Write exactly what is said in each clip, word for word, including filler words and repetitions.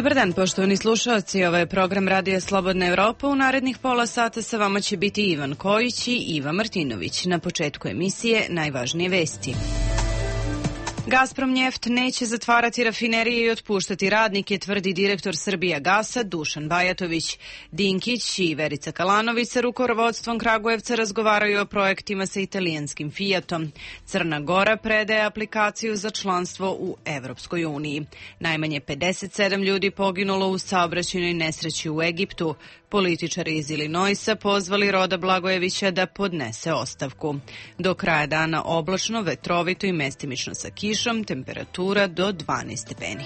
Dobar dan, poštovani slušalci. Ovo je program Radija Slobodna Evropa. U narednih pola sata sa vama će biti Ivan Kojić i Iva Martinović. Na početku emisije najvažnije vesti. Gazprom Njeft neće zatvarati rafinerije i otpuštati radnike, tvrdi direktor Srbijagasa Dušan Bajatović. Dinkić i Verica Kalanović sa rukovodstvom Kragujevca razgovaraju o projektima sa italijanskim Fiatom. Crna Gora predaje aplikaciju za članstvo u Evropskoj uniji. Najmanje pedeset sedam ljudi poginulo u saobraćajnoj nesreći u Egiptu. Političari iz Ilinoisa pozvali Roda Blagojevića da podnese ostavku. Do kraja dana oblačno, vetrovito i mestimično sa kišom, temperatura do dvanaest stepeni.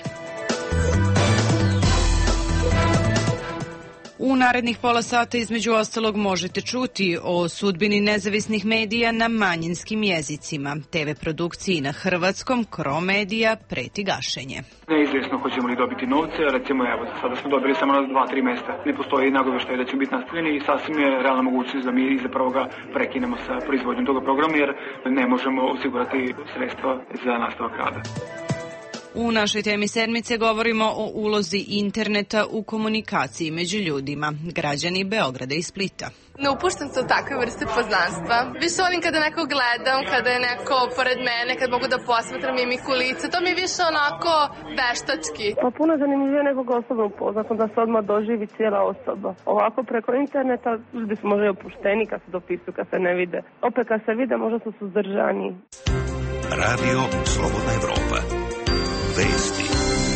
U narednih pola sata između ostalog možete čuti o sudbini nezavisnih medija na manjinskim jezicima. te ve produkciji na hrvatskom Kromedija preti gašenje. Neizvjesno hoćemo li dobiti novce, recimo evo sada smo dobili samo na dva, tri mesta. Ne postoji nagoveštaj da ćemo biti nastavljeni i sasvim je realna mogućnost da mi iza prvoga prekinemo sa proizvodnjom toga programa jer ne možemo osigurati sredstva za nastavak rada. U našoj temi sedmice govorimo o ulozi interneta u komunikaciji među ljudima, građani Beograda i Splita. Ne upuštam se u takve vrste poznanstva. Više volim kada neko gledam, kada je neko pored mene, kad mogu da posmatram mimiku lica. To mi je više onako veštački. Pa puno zanimljivije nekog osobno upoznat, da se odmah doživi cijela osoba. Ovako preko interneta ljudi su možda i opušteni kad se dopisuju, kad se ne vide. Opet kad se vide možda su suzdržani. Radio Slobodna Evropa. Vesti.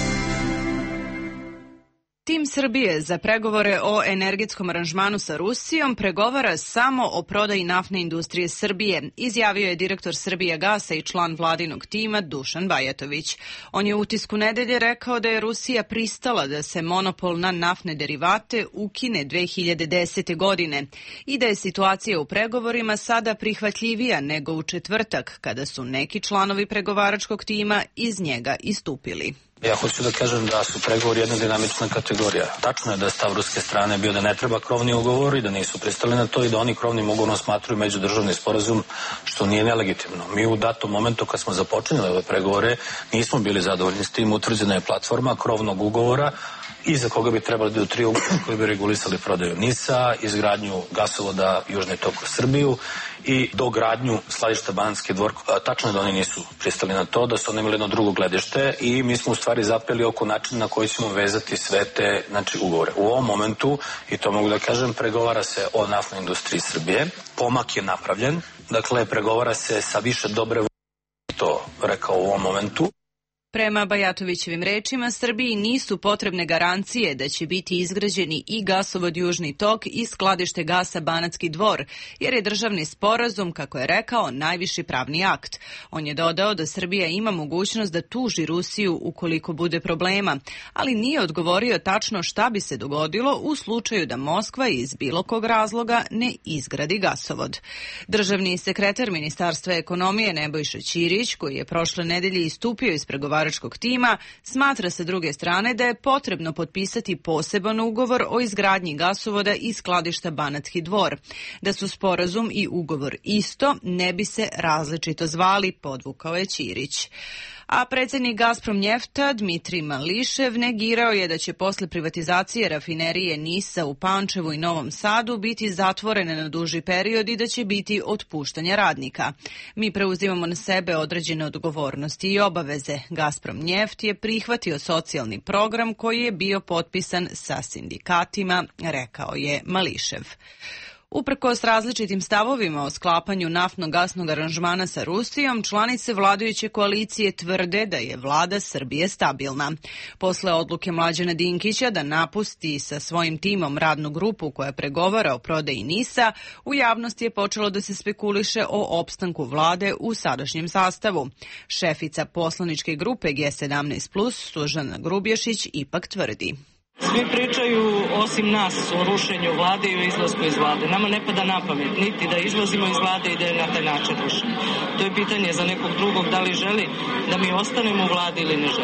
Tim Srbije za pregovore o energetskom aranžmanu sa Rusijom pregovara samo o prodaji naftne industrije Srbije, izjavio je direktor Srbijagasa i član vladinog tima Dušan Bajatović. On je u Utisku nedelje rekao da je Rusija pristala da se monopol na naftne derivate ukine dve hiljade desete. godine i da je situacija u pregovorima sada prihvatljivija nego u četvrtak, kada su neki članovi pregovaračkog tima iz njega istupili. Ja hoću da kažem da su pregovori jedna dinamična kategorija. Tačno je da je stav ruske strane bio da ne treba krovni ugovor i da nisu pristali na to i da oni krovnim ugovorom smatruju međudržavni sporazum, što nije nelegitimno. Mi u datom momentu kad smo započinjali ove pregovore nismo bili zadovoljni s tim. Utvrđena je platforma krovnog ugovora iza koga bi trebali da idu tri ugovora koji bi regulisali prodaju NIS-a, izgradnju gasovoda Južni tok u Srbiju i dogradnju skladišta Banatski Dvor. Tačno je da oni nisu pristali na to, da su oni imali jedno drugo gledište i mi smo u stvari zapeli oko načina na koji ćemo vezati sve te znači, ugovore. U ovom momentu, i to mogu da kažem, pregovara se o naftnoj industriji Srbije. Pomak je napravljen, dakle pregovara se sa više dobre volje, to rekao u ovom momentu. Prema Bajatovićevim rečima, Srbiji nisu potrebne garancije da će biti izgrađeni i gasovod Južni tok i skladište gasa Banatski Dvor, jer je državni sporazum, kako je rekao, najviši pravni akt. On je dodao da Srbija ima mogućnost da tuži Rusiju ukoliko bude problema, ali nije odgovorio tačno šta bi se dogodilo u slučaju da Moskva iz bilo kog razloga ne izgradi gasovod. Državni sekretar Ministarstva ekonomije Nebojša Ćirić, koji je prošle nedelje istupio iz pregovaračkog tima, smatra sa druge strane da je potrebno potpisati poseban ugovor o izgradnji gasovoda i skladišta Banatski Dvor. Da su sporazum i ugovor isto, ne bi se različito zvali, podvukao je Ćirić. A predsjednik Gazprom Njefta Dmitrij Mališev negirao je da će posle privatizacije rafinerije NIS-a u Pančevu i Novom Sadu biti zatvorene na duži period i da će biti otpuštanja radnika. Mi preuzimamo na sebe određene odgovornosti i obaveze. Gazprom Njeft je prihvatio socijalni program koji je bio potpisan sa sindikatima, rekao je Mališev. Uprkos različitim stavovima o sklapanju naftno-gasnog aranžmana sa Rusijom, članice vladajuće koalicije tvrde da je vlada Srbije stabilna. Posle odluke Mlađana Dinkića da napusti sa svojim timom radnu grupu koja pregovara o prodaji NIS-a, u javnosti je počelo da se spekuliše o opstanku vlade u sadašnjem sastavu. Šefica poslaničke grupe G sedamnaest plus, Suzana Grubješić, ipak tvrdi. Svi pričaju, osim nas, o rušenju vlade i o izlasku iz vlade. Nama ne pada na pamet, niti da izlazimo iz vlade i da je na taj način rušimo. To je pitanje za nekog drugog, da li želi da mi ostanemo u vladi ili ne želi.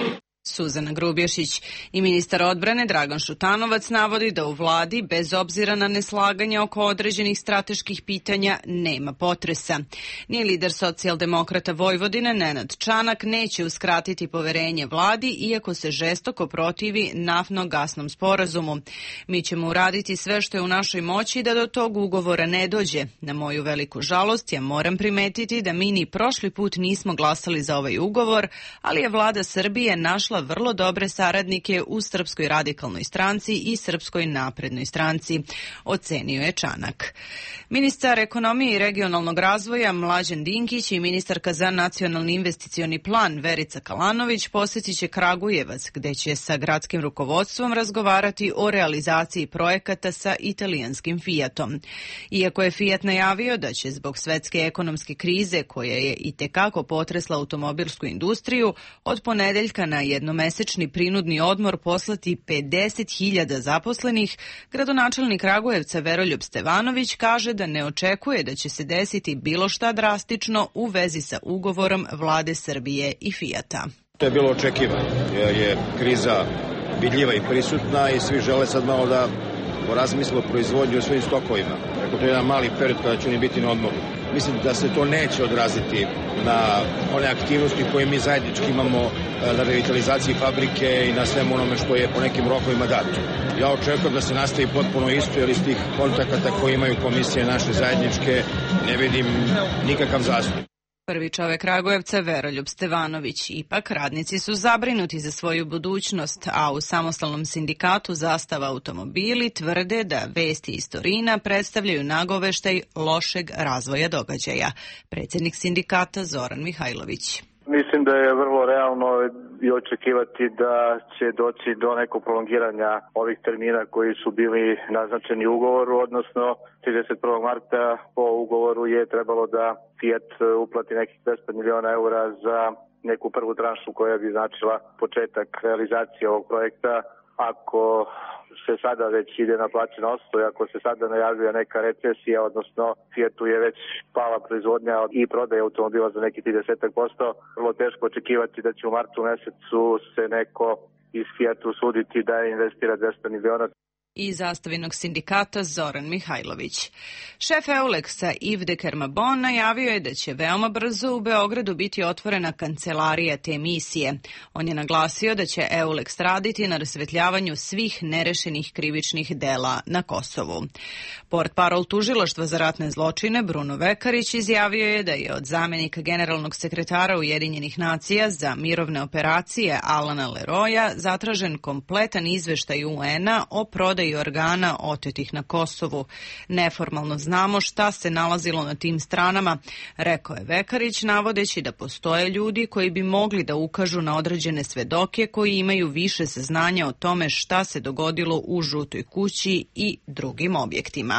Suzana Grubješić. I ministar odbrane Dragan Šutanovac navodi da u vladi, bez obzira na neslaganja oko određenih strateških pitanja, nema potresa. Ni lider socijaldemokrata Vojvodine Nenad Čanak neće uskratiti poverenje vladi, iako se žestoko protivi naftno-gasnom sporazumu. Mi ćemo uraditi sve što je u našoj moći da do tog ugovora ne dođe. Na moju veliku žalost ja moram primetiti da mi ni prošli put nismo glasali za ovaj ugovor, ali je vlada Srbije našla vrlo dobre saradnike u Srpskoj radikalnoj stranci i Srpskoj naprednoj stranci, ocenio je Čanak. Ministar ekonomije i regionalnog razvoja Mlađan Dinkić i ministarka za nacionalni investicioni plan Verica Kalanović posjetit će Kragujevac, gde će sa gradskim rukovodstvom razgovarati o realizaciji projekata sa italijanskim Fiatom. Iako je Fiat najavio da će zbog svetske ekonomske krize, koja je itekako potresla automobilsku industriju, od ponedeljka na jednomesečni prinudni odmor poslati pedeset hiljada zaposlenih, gradonačelnik Kragujevca Veroljub Stevanović kaže da ne očekuje da će se desiti bilo šta drastično u vezi sa ugovorom vlade Srbije i Fiata. To je bilo očekivano, jer je kriza vidljiva i prisutna i svi žele sad malo da razmisle o proizvodnji u svojim stokovima. Dakle, to je jedan mali period kada će oni biti na odmoru. Mislim da se to neće odraziti na one aktivnosti koje mi zajednički imamo na revitalizaciji fabrike i na svemu onome što je po nekim rokovima dato. Ja očekujem da se nastavi potpuno isto, jer iz tih kontakata koje imaju komisije naše zajedničke ne vidim nikakav zastoj. Prvi čovek Kragujevca Veroljub Stevanović. Ipak radnici su zabrinuti za svoju budućnost, a u samostalnom sindikatu Zastava automobili tvrde da vesti iz Torina predstavljaju nagoveštaj lošeg razvoja događaja. Predsjednik sindikata Zoran Mihajlović. Mislim da je vrlo realno i očekivati da će doći do nekog prolongiranja ovih termina koji su bili naznačeni u ugovoru, odnosno trideset prvog marta po ugovoru je trebalo da Fiat uplati nekih dvesta miliona eura za neku prvu tranšu koja bi značila početak realizacije ovog projekta. Ako se sada već ide na plaćen ostoj, ako se sada najavljuje neka recesija, odnosno Fiatu je već pala proizvodnja i prodaja automobila za neki trideset posto, vrlo teško očekivati da će u martu mesecu se neko iz Fiatu suditi da investira dvesta miliona. I Zastavinog sindikata Zoran Mihajlović. Šef Euleksa Yves de Kermabon najavio je da će veoma brzo u Beogradu biti otvorena kancelarija te misije. On je naglasio da će Euleks raditi na rasvetljavanju svih nerešenih krivičnih dela na Kosovu. Portparol tužilaštva za ratne zločine Bruno Vekarić izjavio je da je od zamenika generalnog sekretara Ujedinjenih nacija za mirovne operacije Alana Leroya zatražen kompletan izveštaj U N-a o prodaju i organa otetih na Kosovu. Neformalno znamo šta se nalazilo na tim stranama, rekao je Vekarić, navodeći da postoje ljudi koji bi mogli da ukažu na određene svedoke koji imaju više saznanja o tome šta se dogodilo u Žutoj kući i drugim objektima.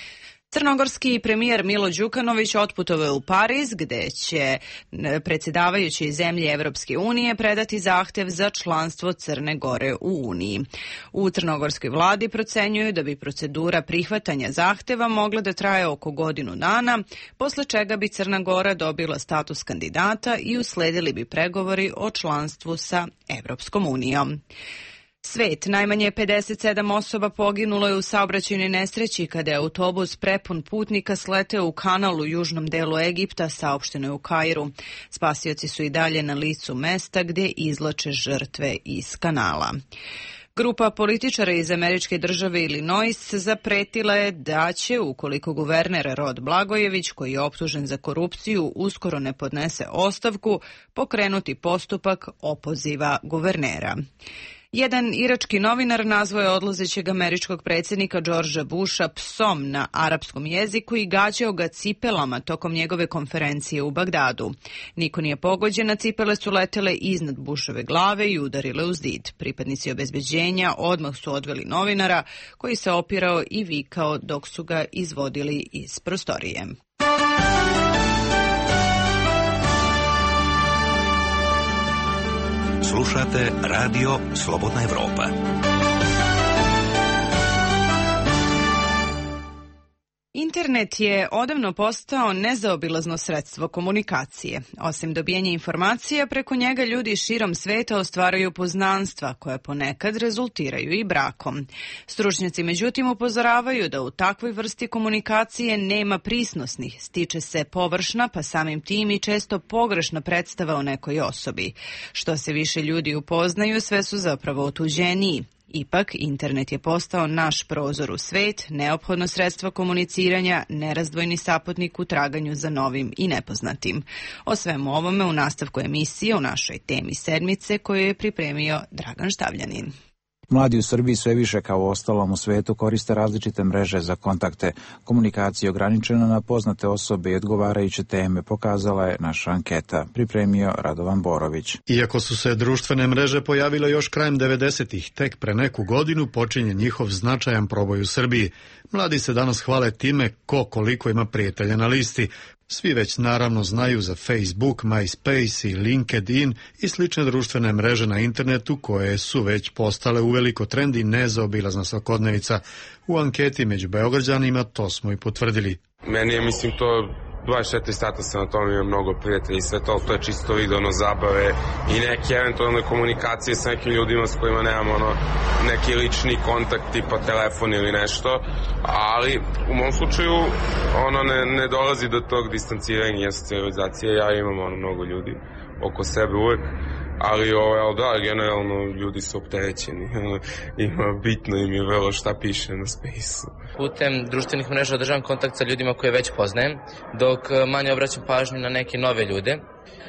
Crnogorski premijer Milo Đukanović otputovao je u Pariz, gde će predsjedavajući zemlje Evropske unije predati zahtev za članstvo Crne Gore u Uniji. U crnogorskoj vladi procenjuju da bi procedura prihvatanja zahteva mogla da traje oko godinu dana, posle čega bi Crna Gora dobila status kandidata i usledili bi pregovori o članstvu sa Evropskom unijom. Svet, najmanje pedeset sedam osoba poginulo je u saobraćajnoj nesreći kada je autobus prepun putnika sleteo u kanal u južnom delu Egipta, saopšteno je u Kairu. Spasioci su i dalje na licu mesta gdje izvlače žrtve iz kanala. Grupa političara iz američke države Illinois zapretila je da će, ukoliko guverner Rod Blagojević, koji je optužen za korupciju, uskoro ne podnese ostavku, pokrenuti postupak opoziva guvernera. Jedan irački novinar nazvao je odlazećeg američkog predsjednika Georgea Busha psom na arapskom jeziku i gađao ga cipelama tokom njegove konferencije u Bagdadu. Niko nije pogođen, a cipele su letele iznad Bushove glave i udarile u zid. Pripadnici obezbeđenja odmah su odveli novinara, koji se opirao i vikao dok su ga izvodili iz prostorije. Slušate Radio Slobodna Evropa. Internet je odavno postao nezaobilazno sredstvo komunikacije. Osim dobijanja informacija, preko njega ljudi širom sveta ostvaraju poznanstva, koje ponekad rezultiraju i brakom. Stručnjaci međutim upozoravaju da u takvoj vrsti komunikacije nema prisnosnih, stiče se površna, pa samim tim i često pogrešna predstava o nekoj osobi. Što se više ljudi upoznaju, sve su zapravo otuđeniji. Ipak, internet je postao naš prozor u svet, neophodno sredstvo komuniciranja, nerazdvojni saputnik u traganju za novim i nepoznatim. O svemu ovome u nastavku emisije u našoj temi sedmice koju je pripremio Dragan Štavljanin. Mladi u Srbiji sve više kao ostalom u svetu koriste različite mreže za kontakte. Komunikacija ograničena na poznate osobe i odgovarajuće teme pokazala je naša anketa. Pripremio Radovan Borović. Iako su se društvene mreže pojavile još krajem devedesetih, tek pre neku godinu počinje njihov značajan proboj u Srbiji. Mladi se danas hvale time ko koliko ima prijatelja na listi. Svi već naravno znaju za Facebook, MySpace i LinkedIn i slične društvene mreže na internetu koje su već postale uveliko trend i nezaobilazna svakodnevica. U anketi među Beograđanima to smo i potvrdili. Meni je, mislim, to dvadeset četiri sata sam na tome, imam mnogo prijatelja i sve to, to je čisto vid, ono, zabave i neke eventualne komunikacije sa nekim ljudima s kojima nemam, ono, neki lični kontakt, tipa telefon ili nešto, ali u mom slučaju, ono, ne, ne dolazi do tog distanciranja i socijalizacije, ja imam, ono, mnogo ljudi oko sebe uvek, ali, ovo, da, generalno, ljudi su opterećeni, ima, bitno im je vrlo šta piše na Space-u. Putem društvenih mreža održavam kontakt sa ljudima koje već poznajem, dok manje obraćam pažnju na neke nove ljude.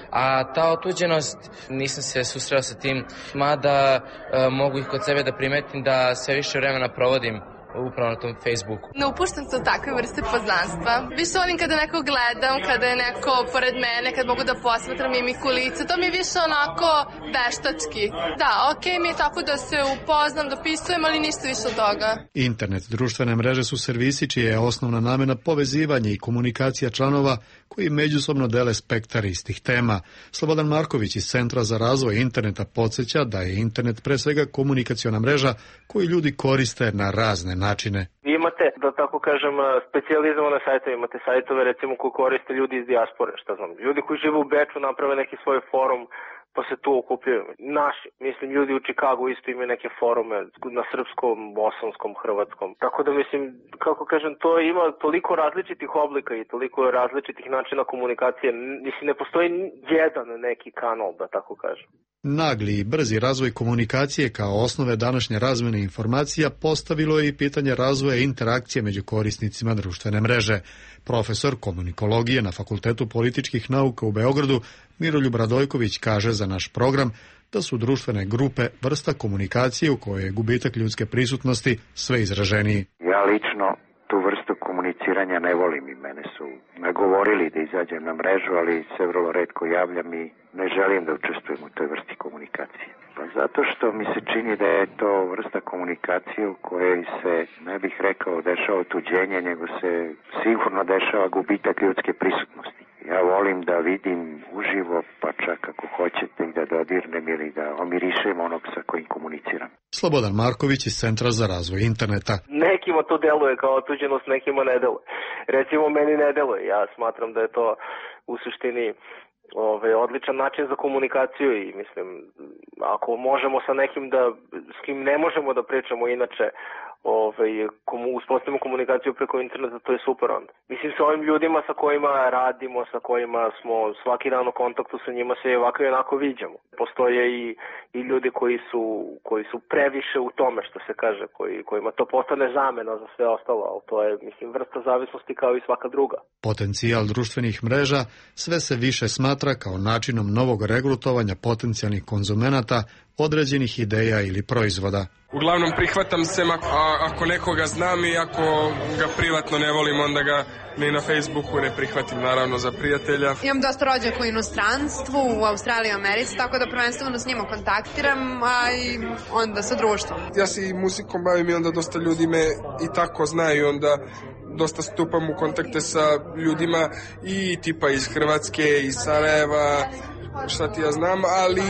A ta otuđenost, nisam se susreo sa tim, mada e, mogu ih kod sebe da primetim da sve više vremena provodim upravo na tom Facebooku. Ne upuštam se u takve vrste poznanstva. Više volim kada nekog gledam, kada je neko pored mene, kad mogu da posmatram mimiku lica. To mi je više onako veštački. Da, okej okay mi je tako da se upoznam, dopisujem, ali ništa više od toga. Internet, društvene mreže su servisi čija je osnovna namena povezivanje i komunikacija članova koji međusobno dele spektar istih tema. Slobodan Marković iz Centra za razvoj interneta podsjeća da je internet pre svega komunikaciona mreža koju ljudi koriste na razne načine. Vi imate, da tako kažem, specijalizovane sajtove, imate sajtove recimo koji koriste ljudi iz dijaspore, šta znam, ljudi koji žive u Beču naprave neki svoj forum pa se tu okupljaju. Naši, mislim, ljudi u Čikagu isto imaju neke forume na srpskom, bosanskom, hrvatskom. Tako da mislim, kako kažem, to ima toliko različitih oblika i toliko različitih načina komunikacije. Mislim, ne postoji jedan neki kanal, da tako kažem. Nagli i brzi razvoj komunikacije kao osnove današnje razmene informacija postavilo je i pitanje razvoja interakcije među korisnicima društvene mreže. Profesor komunikologije na Fakultetu političkih nauka u Beogradu Miroljub Radojković kaže za naš program da su društvene grupe vrsta komunikacije u kojoj je gubitak ljudske prisutnosti sve izraženiji. Ja lično tu vrstu komuniciranja ne volim i mene su nagovorili da izađem na mrežu, ali se vrlo retko javljam i ne želim da učestvujem u toj vrsti komunikacije. Pa zato što mi se čini da je to vrsta komunikacije u kojoj se, ne bih rekao, dešava otuđenje, nego se sigurno dešava gubitak ljudske prisutnosti. Ja volim da vidim uživo, pa čak ako hoćete i da dodirnem ili da omirišem onog sa kojim komuniciram. Slobodan Marković iz Centra za razvoj interneta. Nekima to deluje kao otuđenost, nekima ne deluje. Recimo, meni ne deluje. Ja smatram da je to u suštini ove, odličan način za komunikaciju i mislim, ako možemo sa nekim da, s kim ne možemo da pričamo inače, Ove, komu, uspostavimo komunikaciju preko interneta, to je super onda. Mislim, sa ovim ljudima sa kojima radimo, sa kojima smo svaki dan u kontaktu, sa njima se ovako i onako viđamo. Postoje i, i ljudi koji su, koji su previše u tome, što se kaže, koji, kojima to postane zamena za sve ostalo, ali to je, mislim, vrsta zavisnosti kao i svaka druga. Potencijal društvenih mreža sve se više smatra kao načinom novog regrutovanja potencijalnih konzumenata određenih ideja ili proizvoda. Uglavnom prihvatam se, a ako nekoga znam i ako ga privatno ne volim, onda ga ni na Facebooku ne prihvatim, naravno, za prijatelja. Imam dosta rođaka u inostranstvu, u Australiji i Americi, tako da prvenstveno s njima kontaktiram, a i onda sa društvom. Ja se i muzikom bavim i onda dosta ljudi me i tako znaju, onda dosta stupam u kontakte sa ljudima i tipa iz Hrvatske, iz Sarajeva, šta ti ja znam, ali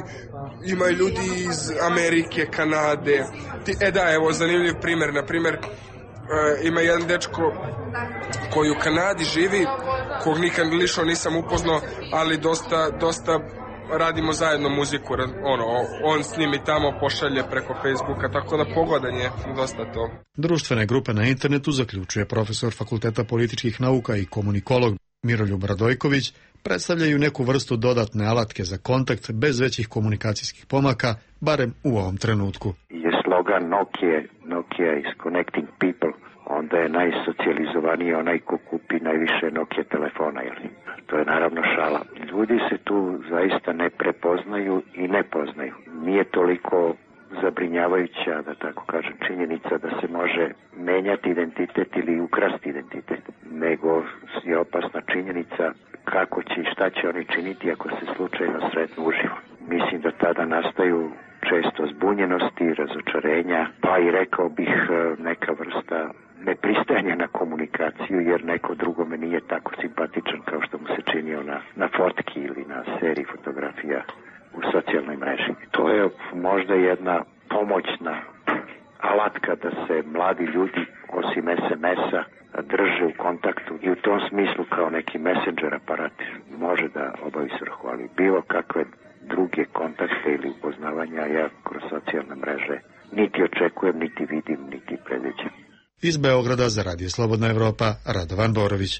ima ljudi iz Amerike, Kanade. E da, evo, zanimljiv primjer, na primjer, ima jedan dečko koji u Kanadi živi, kog nikad lično nisam upoznao, ali dosta, dosta radimo zajedno muziku, ono, on snimi tamo, pošalje preko Facebooka, tako da pogodan je dosta to. Društvene grupe na internetu, zaključuje profesor Fakulteta političkih nauka i komunikolog Miroljub Radojković, predstavljaju neku vrstu dodatne alatke za kontakt bez većih komunikacijskih pomaka, barem u ovom trenutku. Je slogan Nokia, Nokia is connecting people, onda je najsocijalizovaniji onaj ko kupi najviše Nokia telefona, jel? To je naravno šala. Ljudi se tu zaista ne prepoznaju i ne poznaju. Nije toliko zabrinjavajuća, da tako kažem, činjenica da se može menjati identitet ili ukrasti identitet, nego je opasna činjenica kako će i šta će oni činiti ako se slučajno sretnu uživo. Mislim da tada nastaju često zbunjenosti, razočarenja, pa i rekao bih neka vrsta nepristajanja na komunikaciju, jer neko drugome nije tako simpatičan kao što mu se činio na, na fotki ili na seriji fotografija u socijalnoj mreži. To je možda jedna pomoćna alatka da se mladi ljudi, osim es em es-a, drže u kontaktu i u tom smislu kao neki messenger aparat može da obavi svrhu, ali bilo kakve druge kontakte ili upoznavanja ja kroz socijalne mreže niti očekujem, niti vidim, niti predviđam. Iz Beograda za Radio Slobodna Evropa, Radovan Borović.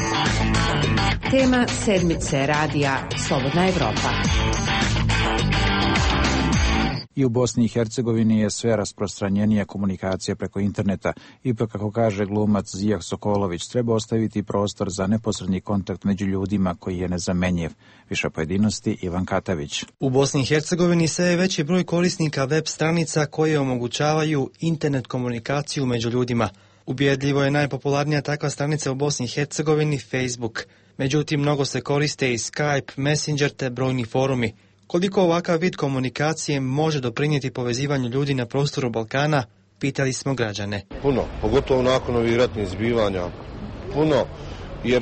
Tema sedmice Radija Slobodna Evropa. I u Bosni i Hercegovini je sve rasprostranjenija komunikacija preko interneta. Ipak, kako kaže glumac Zijah Sokolović, treba ostaviti prostor za neposredni kontakt među ljudima koji je nezamenjiv. Više pojedinosti Ivan Katavić. U Bosni i Hercegovini sve je veći broj korisnika web stranica koje omogućavaju internet komunikaciju među ljudima. Ubjedljivo je najpopularnija takva stranica u Bosni i Hercegovini Facebook. Međutim, mnogo se koriste i Skype, Messenger te brojni forumi. Koliko ovakav vid komunikacije može doprinijeti povezivanju ljudi na prostoru Balkana, pitali smo građane. Puno, pogotovo nakon ovih ratnih zbivanja. Puno, jer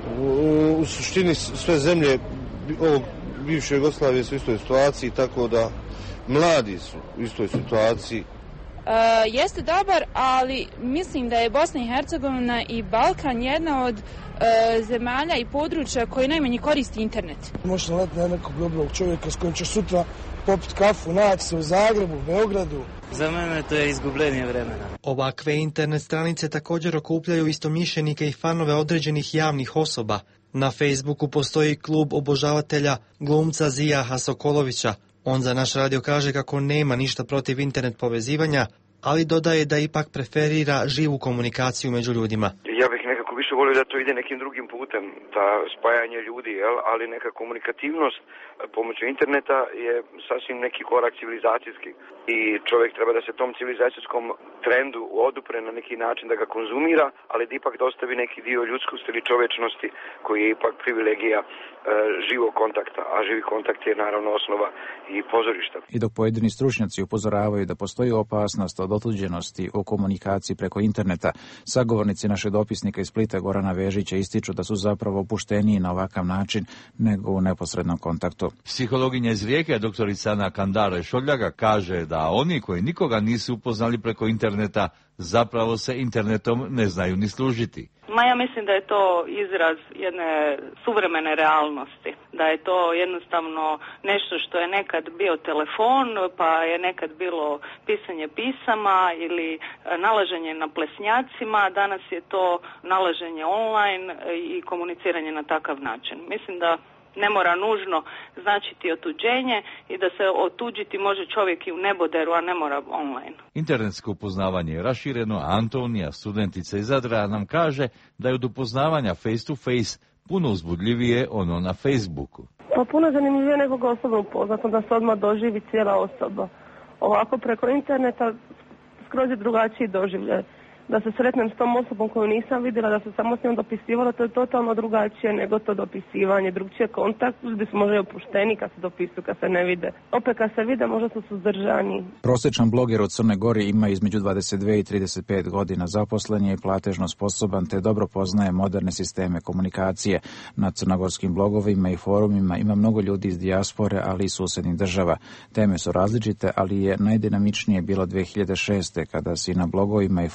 u, u suštini sve zemlje ovog bivše Jugoslavije su u istoj situaciji, tako da mladi su u istoj situaciji. Uh, jeste dobar, ali mislim da je Bosna i Hercegovina i Balkan jedna od uh, zemalja i područja koji najmanje koristi internet. Možeš naletiti na nekog dobrog čovjeka s kojim ćeš sutra popiti kafu, naći se u Zagrebu, Beogradu. Za mene to je izgubljenje vremena. Ovakve internet stranice također okupljaju istomišljenike i fanove određenih javnih osoba. Na Facebooku postoji klub obožavatelja glumca Zijaha Sokolovića. On za naš radio kaže kako nema ništa protiv internet povezivanja, ali dodaje da ipak preferira živu komunikaciju među ljudima. Ja bih nekako više volio da to ide nekim drugim putem, ta spajanje ljudi, jel? Ali neka komunikativnost pomoću interneta je sasvim neki korak civilizacijski i čovjek treba da se tom civilizacijskom trendu odupre na neki način, da ga konzumira, ali da ipak dostavi neki dio ljudskosti ili čovečnosti koji je ipak privilegija e, živog kontakta, a živi kontakt je naravno osnova i pozorišta. I dok pojedini stručnjaci upozoravaju da postoji opasnost od otuđenosti u komunikaciji preko interneta, sagovornici naše dopisnika iz Splita Gorana Vežića ističu da su zapravo opušteniji na ovakav način nego u neposrednom kontaktu. Psihologinja iz Rijeke, doktorica Ana Kandare Šoljaga, kaže da oni koji nikoga nisu upoznali preko interneta zapravo se internetom ne znaju ni služiti. Ma ja mislim da je to izraz jedne suvremene realnosti, da je to jednostavno nešto što je nekad bio telefon, pa je nekad bilo pisanje pisama ili nalaženje na plesnjacima, danas je to nalaženje online i komuniciranje na takav način. Mislim da ne mora nužno značiti otuđenje i da se otuđiti može čovjek i u neboderu, a ne mora online. Internetsko upoznavanje je rašireno, a Antonija, studentica iz Zadra, nam kaže da je od upoznavanja face to face puno uzbudljivije ono na Facebooku. Pa puno zanimljivije nekog osobno upoznat, da se odmah doživi cijela osoba. Ovako preko interneta skroz je drugačiji doživljaj. Da se sretnem s tom osobom koju nisam vidjela, da se samo s njom dopisivala, to je totalno drugačije nego to dopisivanje, drugčije kontakt, ljudi su možda i opušteni kad se dopisuju, kad se ne vide. Opet kad se vide, možda su suzdržani. Prosječan bloger u Crnoj Gori ima između dvadeset dvije i trideset pet godina, zaposlen je i platežno sposoban, te dobro poznaje moderne sisteme komunikacije. Na crnogorskim blogovima i forumima ima mnogo ljudi iz dijaspore, ali i susednih država. Teme su različite, ali je najdinamičnije bilo dvije hiljade šeste. kada si na blogovima i forumima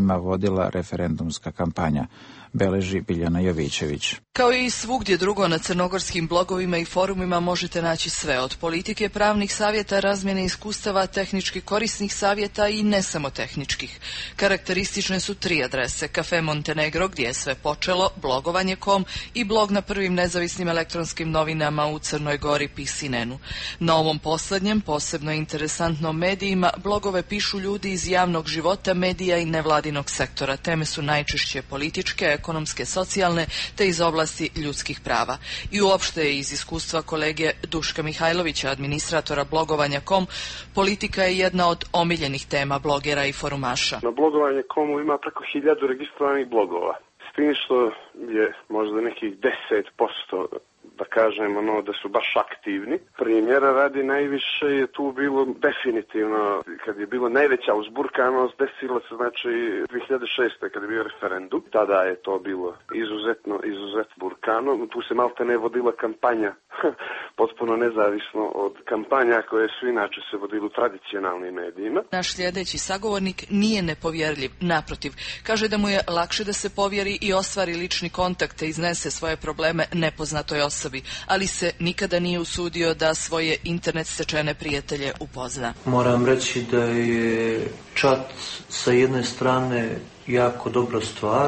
forumima vodila referendumska kampanja, beleži Biljana Jovićević. Kao i svugdje drugo na crnogorskim blogovima i forumima možete naći sve od politike, pravnih savjeta, razmjene iskustava, tehničkih korisnih savjeta i ne samo tehničkih. Karakteristične su tri adrese: Cafe Montenegro gdje je sve počelo, blogovanje kome i blog na prvim nezavisnim elektronskim novinama u Crnoj Gori Pisinenu. Na ovom posljednjem, posebno interesantnom medijima, blogove pišu ljudi iz javnog života, medija i nevladinog sektora. Teme su najčešće političke, ekonomske, socijalne te iz oblasti ljudskih prava. I uopšte iz iskustva kolege Duška Mihajlovića, administratora blogovanja kome, politika je jedna od omiljenih tema blogera i forumaša. Na blogovanje kome ima preko hiljadu registrovanih blogova. S tim što je možda nekih deset posto, da kažem, ono, da su baš aktivni. Primjera radi, najviše je tu bilo definitivno, kad je bilo najveća uzburkanost, desilo se znači dvije hiljade šeste. kad je bio referendum. Tada je to bilo izuzetno, izuzetno burkano. Tu se malte ne vodila kampanja, potpuno nezavisno od kampanja koje su inače se vodili u tradicionalnim medijima. Naš sljedeći sagovornik nije nepovjerljiv, naprotiv. Kaže da mu je lakše da se povjeri i ostvari lični kontakt te iznese svoje probleme nepoznatoj osobi, ali se nikada nije usudio da svoje internet stečene prijatelje upozna. Moram reći da je chat sa jedne strane jako dobra stvar,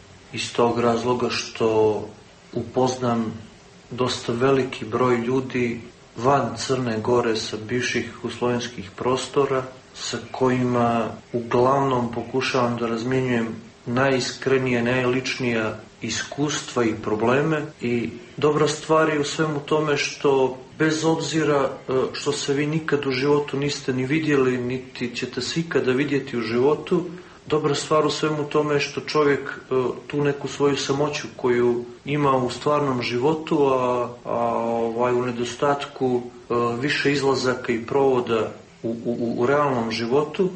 iz tog razloga što upoznam dosta veliki broj ljudi van Crne Gore sa bivših jugoslovenskih prostora, sa kojima uglavnom pokušavam da razmjenjujem najiskrenije, najličnija iskustva i probleme. I dobra stvar je u svemu tome što bez obzira što se vi nikad u životu niste ni vidjeli, niti ćete se ikada vidjeti u životu, dobra stvar u svemu tome je što čovjek tu neku svoju samoću koju ima u stvarnom životu, a, a ovaj, u nedostatku više izlazaka i provoda u, u, u realnom životu,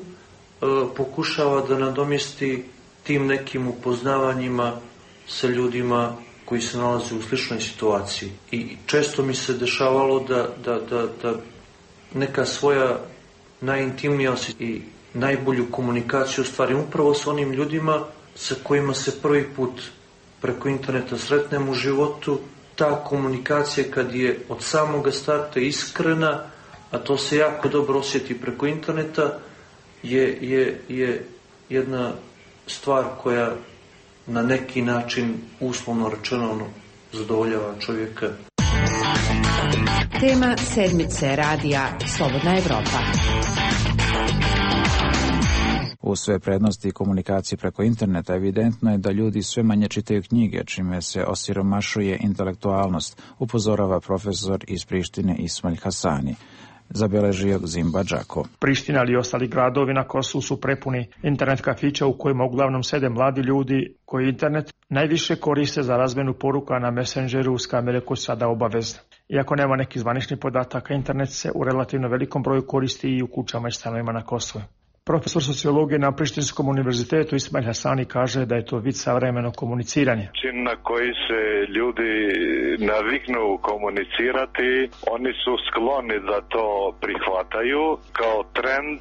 pokušava da nadomjesti tim nekim upoznavanjima sa ljudima koji se nalaze u sličnoj situaciji. I često mi se dešavalo da, da, da, da neka svoja najintimnija i najbolju komunikaciju ostvarim upravo s onim ljudima sa kojima se prvi put preko interneta sretnem u životu. Ta komunikacija kad je od samoga starta iskrena, a to se jako dobro osjeti preko interneta, je, je, je jedna stvar koja na neki način, uslovno rečeno, zadovoljava čovjeka. Tema sedmice radija Slobodna Evropa. U sve prednosti komunikacije preko interneta evidentno je da ljudi sve manje čitaju knjige, čime se osiromašuje intelektualnost, upozorava profesor iz Prištine Ismail Hasani. Zabeležio Zimba Džako. Priština ali i ostali gradovi na Kosovu su prepuni internet kafića u kojima uglavnom sede mladi ljudi koji internet najviše koriste za razmjenu poruka na Messengeru uz kamere koje su sada obavezne. Iako nema nekih zvaničnih podataka, internet se u relativno velikom broju koristi i u kućama i stanovima na Kosovu. Profesor sociologije na Prištinskom univerzitetu Ismail Hasani kaže da je to vid savremenog komuniciranja. Način na koji se ljudi naviknu komunicirati, oni su skloni da to prihvataju kao trend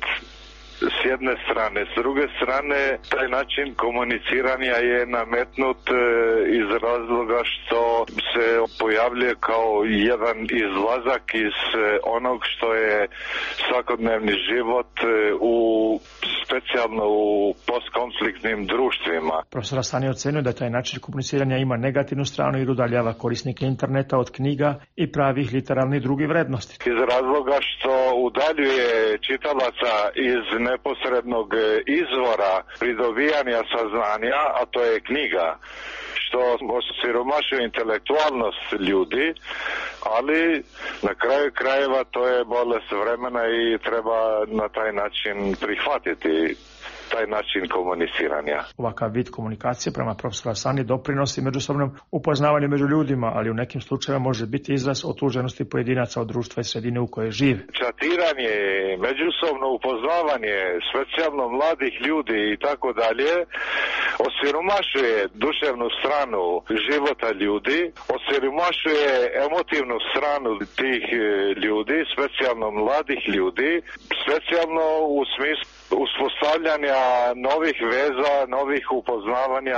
s jedne strane. S druge strane, taj način komuniciranja je nametnut iz razloga što se pojavljuje kao jedan izlazak iz onog što je svakodnevni život u specijalno u postkonfliktnim društvima. Profesor Hasani ocenio da taj način komuniciranja ima negativnu stranu i udaljava korisnike interneta od knjiga i pravih literalnih i drugih vrednosti. Iz razloga što udaljuje čitalaca iz neposrednog izvora pridobijanja saznanja, a to je knjiga, što osiromašuje intelektualnost ljudi, ali na kraju krajeva to je bolest vremena i treba na taj način prihvatiti taj način komuniciranja. Ovakav vid komunikacije prema profesoru Hasani doprinosi međusobnom upoznavanju među ljudima, ali u nekim slučajevima može biti izraz otuženosti pojedinaca od društva i sredine u kojoj žive. Čatiranje, međusobno upoznavanje, specijalno mladih ljudi i tako dalje, osiromašuje duševnu stranu života ljudi, osiromašuje emotivnu stranu tih ljudi, specijalno mladih ljudi, specijalno u smislu uspostavljanja novih veza, novih upoznavanja.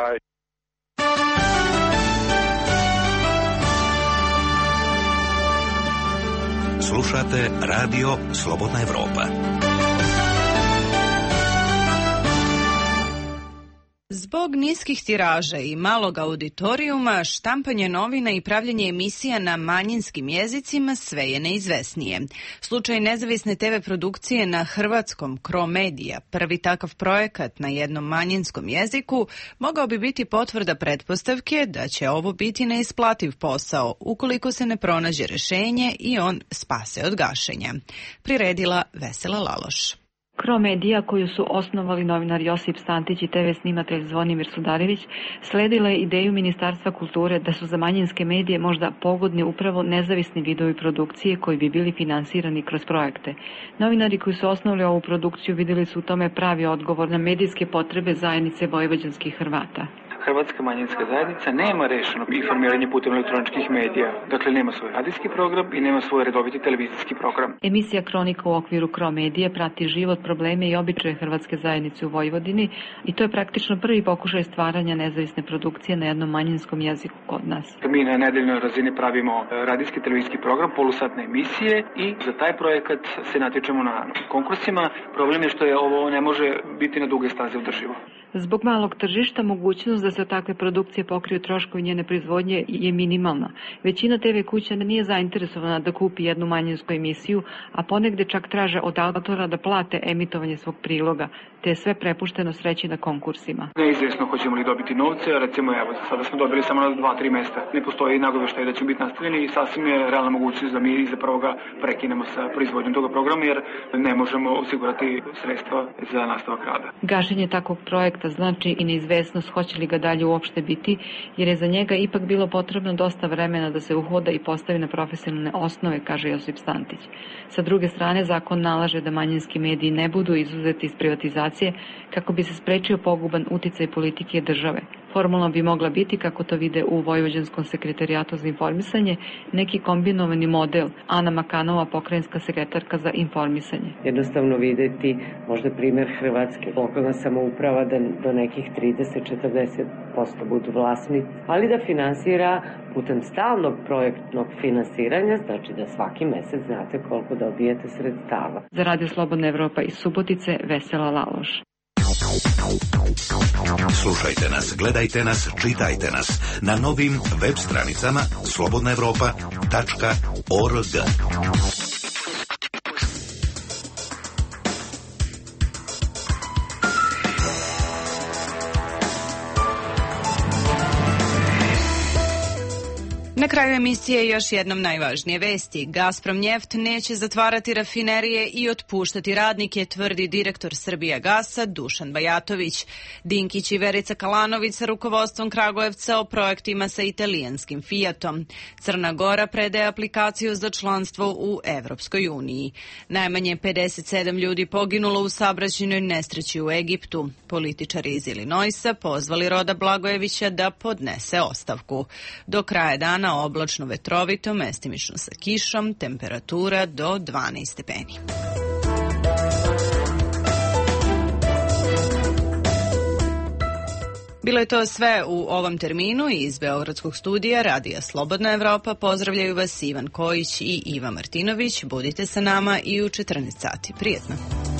Slušate radio Slobodna Evropa. Zbog niskih tiraža i malog auditorijuma, štampanje novina i pravljanje emisija na manjinskim jezicima sve je neizvesnije. Slučaj nezavisne te ve produkcije na hrvatskom Cro-Media, prvi takav projekat na jednom manjinskom jeziku, mogao bi biti potvrda pretpostavke da će ovo biti neisplativ posao ukoliko se ne pronađe rešenje i on spase od gašenja. Priredila Vesela Laloš. Cro-Media, koju su osnovali novinar Josip Stantić i te ve snimatelj Zvonimir Sudarević, sledila je ideju Ministarstva kulture da su za manjinske medije možda pogodni upravo nezavisni vidovi produkcije koji bi bili finansirani kroz projekte. Novinari koji su osnovali ovu produkciju vidjeli su u tome pravi odgovor na medijske potrebe zajednice vojvođanskih Hrvata. Hrvatska manjinska zajednica nema rešeno informiranje putem elektroničkih medija. Dakle, nema svoj radijski program i nema svoj redoviti televizijski program. Emisija Kronika u okviru Cro-Medije prati život, probleme i običaje Hrvatske zajednice u Vojvodini i to je praktično prvi pokušaj stvaranja nezavisne produkcije na jednom manjinskom jeziku kod nas. Mi na nedeljnoj razini pravimo radijski televizijski program, polusatne emisije i za taj projekat se natječemo na konkursima. Problem je što je ovo ne može biti na duge staze održivo. Zbog malog tržišta mogućnost da se od takve produkcije pokriju troškovi njene proizvodnje je minimalna. Većina te ve kuća nije zainteresovana da kupi jednu manjinsku emisiju, a ponegde čak traže od autora da plate emitovanje svog priloga, te je sve prepušteno sreći na konkursima. Neizvjesno hoćemo li dobiti novce, recimo evo, sada smo dobili samo na dva, tri mesta. Ne postoji nagoveštaj da ćemo biti nastavljeni i sasvim je realna mogućnost da mi iza prvoga prekinemo sa proizvodnjom toga programa jer ne možemo osigurati sredstva za nastavak rada. Gašenje takvog projekta znači i neizvesnost hoće li ga dalje uopšte biti, jer je za njega ipak bilo potrebno dosta vremena da se uhoda i postavi na profesionalne osnove, kaže Josip Stantić. Sa druge strane, zakon nalaže da manjinski mediji ne budu izuzeti iz privatizacije kako bi se sprečio poguban uticaj politike države. Formalno bi mogla biti, kako to vide u Vojvođanskom sekretarijatu za informisanje, neki kombinovani model. Ana Makanova, pokrajinska sekretarka za informisanje. Jednostavno videti možda primjer Hrvatske lokalna samouprava da do nekih trideset do četrdeset posto budu vlasnici, ali da finansira putem stalnog projektnog finansiranja, znači da svaki mesec znate koliko dobijete sredstava. Za Radio Slobodna Evropa iz Subotice, Vesela Laloš. Slušajte nas, gledajte nas, čitajte nas na novim web stranicama slobodna evropa tačka org. Na kraju emisije još jednom najvažnije vesti. Gazprom Njeft neće zatvarati rafinerije i otpuštati radnike, tvrdi direktor Srbijagasa Dušan Bajatović. Dinkić i Verica Kalanović sa rukovodstvom Kragujevca o projektima sa italijanskim Fiatom. Crna Gora predaje aplikaciju za članstvo u Evropskoj uniji. Najmanje pedeset sedam ljudi poginulo u saobraćajnoj nesreći u Egiptu. Političari iz Ilinoisa pozvali Roda Blagojevića da podnese ostavku. Do kraja dana oblačno vetrovito, mestimično sa kišom, temperatura do dvanaest stepeni. Bilo je to sve u ovom terminu i iz Beogradskog studija Radija Slobodna Evropa. Pozdravljaju vas Ivan Kojić i Iva Martinović. Budite sa nama i u četrnaest sati. Prijetno.